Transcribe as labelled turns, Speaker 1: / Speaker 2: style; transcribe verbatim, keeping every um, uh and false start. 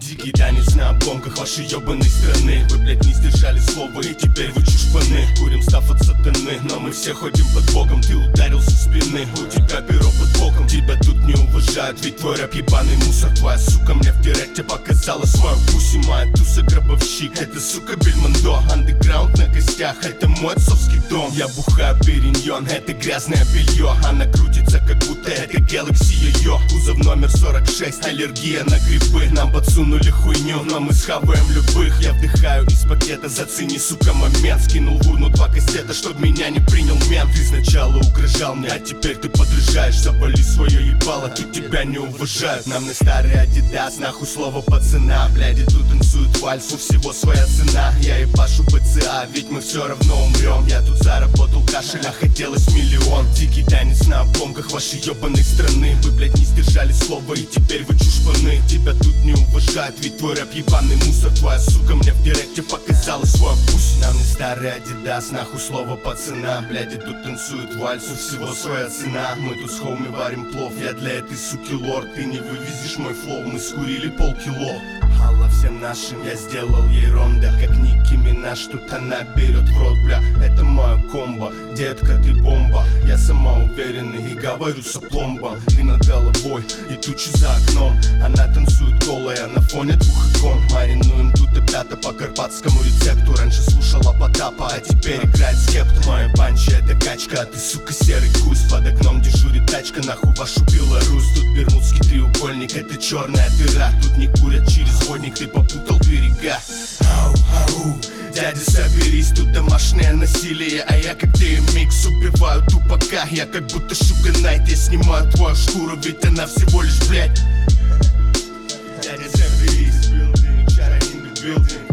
Speaker 1: Дикий танец на обломках вашей ебаной страны. Вы, блять, не сдержали слова и теперь вы чушпаны. Курим став от сатаны, но мы все ходим под богом. Ты ударил со спины, у тебя перо под боком. Тебя тут не уважают, ведь твой рэп ебаный мусор. Твоя сука мне в директе показала свою пуси. Моя туса гробовщик, это сука Бельмондо. Андеграунд на костях, это мой отцовский дом. Я бухаю периньон, это грязное белье. Она крутится, как будто это Galaxy ее. Кузов номер сорок шесть, аллергия на грибы. Нам подсунули хуйню, но мы схаваем любых. Я вдыхаю из пакета, зацени, сука, момент. Скинул в урну два кастета, чтоб меня не принял мент. Ты сначала угрожал мне, а теперь ты подряжаешь. Завали свое ебало, тут тебя не уважают. Нам на старый Адидас, нахуй слово пацана. Бляди, тут танцуют вальс, у всего своя цена. Я ебашу ПЦА, ведь мы все равно умрем. Я тут заработал кашель, а хотелось миллион. Дикий танец на обломках вашей ебаной страны. Вы, блять, не сдержали слова и теперь вы чушпаны. Тебя тут не уважают, ведь твой рэп ебаный мусор. Твоя сука мне в директе показала свой пусть. Нам не старый Адидас, нахуй слово пацана. Бляди, тут танцуют вальс, у всего своя цена. Мы тут с хоуми варим плов, я для этой суки лорд. Ты не вывезешь мой флоу, мы скурили полкило. Алла всем нашим, я сделал ей ронда. Как Ники Минаж, тут она берет в рот, бля. Это моя комбо, детка, ты бомба. Я сама уверенный и говорю с опломбом. Ты над головой и тучи за окном. Она танцует голая на фоне двух икон. Маринуем тут и пята по карпатскому рецепту. Раньше слушала Потапа, а теперь играет скепт. Моя панча это качка, а ты, сука, серый гусь. Под окном дежурит тачка, нахуй вашу Беларусь. Тут бермудский треугольник, это черная дыра. Тут не курят через водник, ты попутал берега. Ау, ау, дядя, соберись, тут домашнее насилие. А я как ди эм икс убиваю тупака. Я как будто Шуга Найт, я снимаю твою шкуру, ведь она всего лишь, блядь. Дядя, соберись, building, in the building.